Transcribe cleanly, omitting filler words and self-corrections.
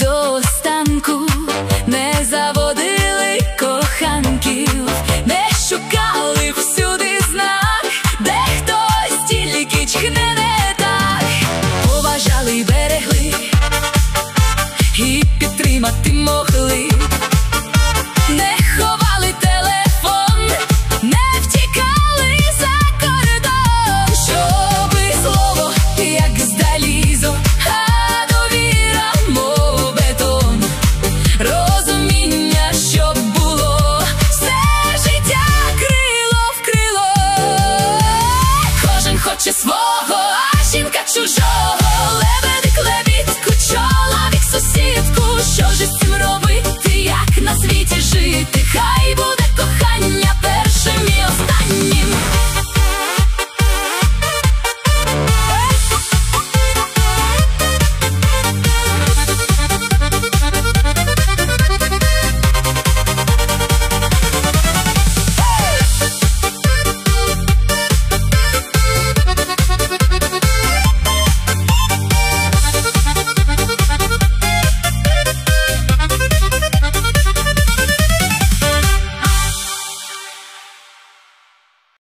до останку, не заводили коханків, не шукали всюди знак, де хтось тільки чхне не так. Поважали й берегли, і підтримати могли. Не ховали телефон, не втікали за кордон, щоби слово, як з залізо, а довіра, мов бетон. Розуміння, щоб було все життя крило в крило. Кожен хоче свого, а жінка чужого. Лебедик лебідку, чоловік сусідку. Що ж із цим робити, як на світі жити? Хай буде